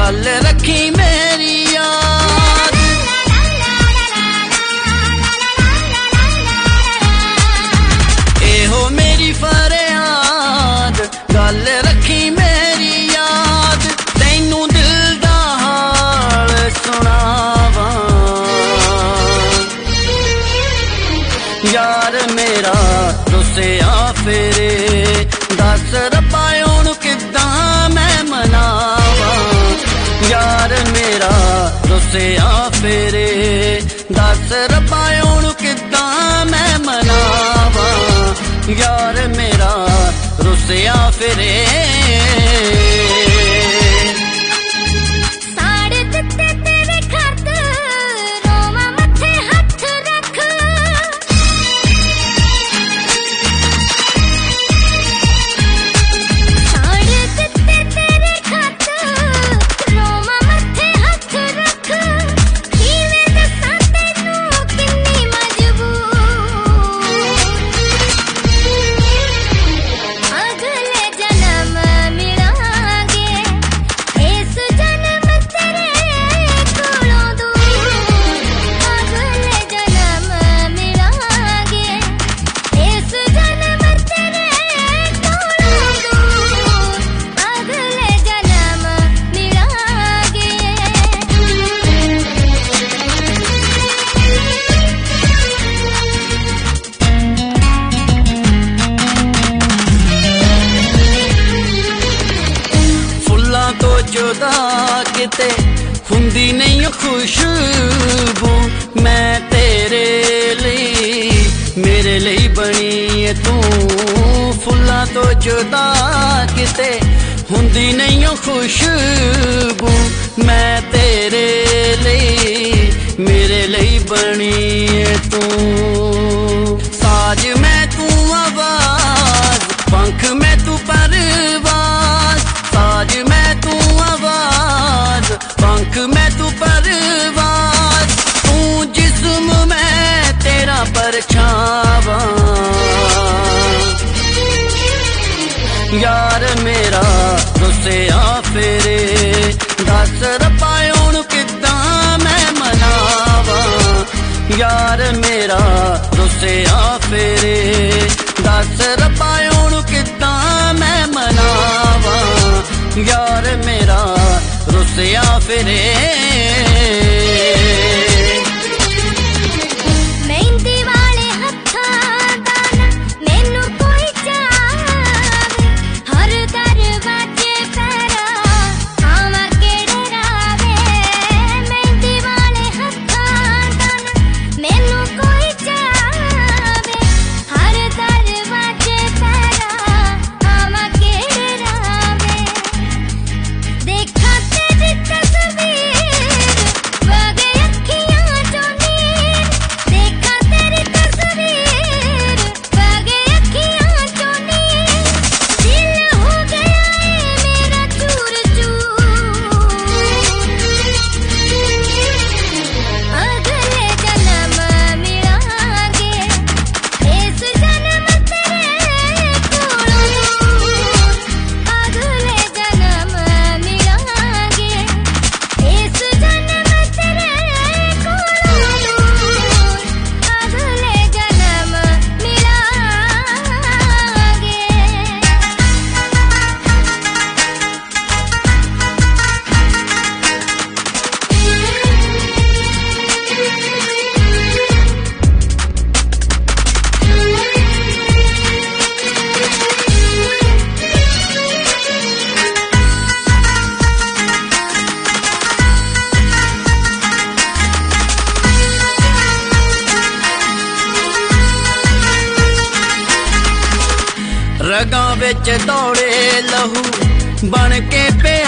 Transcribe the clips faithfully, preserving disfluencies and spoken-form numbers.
गल रखी मेरी याद। एहो मेरी फरियाद गल रखी मेरी याद, तैनू दिल दा हाल सुनावा। यार मेरा रुसिया फिरे, दस रब्बा ओनू किद्दां मैं मनावा। यार मेरा रुसिया फिरे, दस रब्बा ओनू किद्दां मैं मनावा। यार मेरा रुसिया फिरे। जुदा किते हुंदी नहीं खुशबू, मैं तेरे लिए मेरे लिए बनी है तू। फुल्लां तो जुदा किते हुंदी नहीं खुशबू, मैं तेरे लिए मेरे लिए बनी है तू। साज मैं तू आवाज, पंख मैं तू परवाज। साज मैं तू आवाज, पंख मैं तू परवाज। तू जिस्म मैं तेरा परछावा। यार मेरा रुसिया फिरे, दस रब्बा ओनू किद्दां मैं मनावा। यार मेरा रुसिया फिरे, दस रब्बा ओनू किद्दां मैं मनावा। यार मेरा रुसिया फिरे। रगां विच दौड़े लहू बन के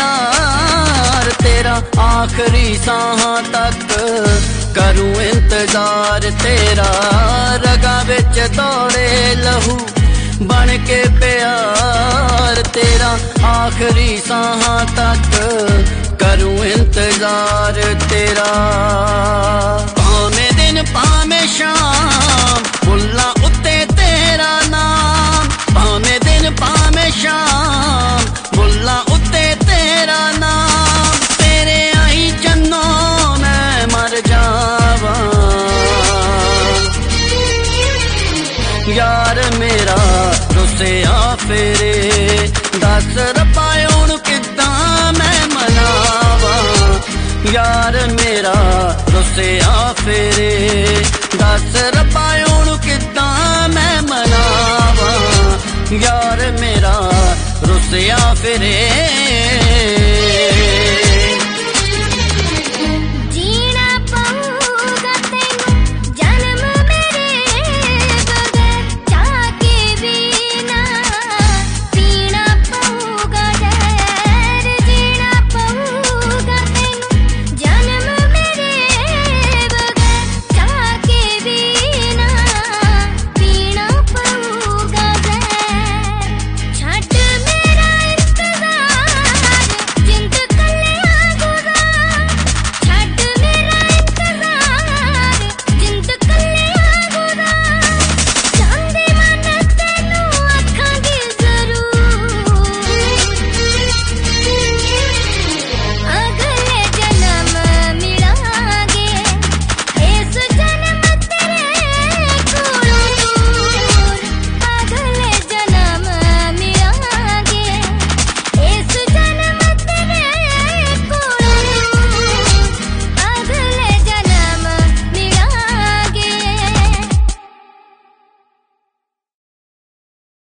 प्यार तेरा, आखिरी सांहां तक करूं इंतजार तेरा। रगां विच दौड़े लहू बन के प्यार तेरा, आखिरी सांहां तक करूं इंतजार तेरा। भावें दिन भावें शाम बुल्ला उत्ते तेरा नाम, भावें दिन भावें शाम बुल्ला उत्ते तेरा नाम। ते फेरे दस रब्बा हुण किद्दां मैं मनावां यार मेरा रुसिया फेरे दस रब्बा हुण किद्दां मैं मनावां यार मेरा रुसिया फेरे।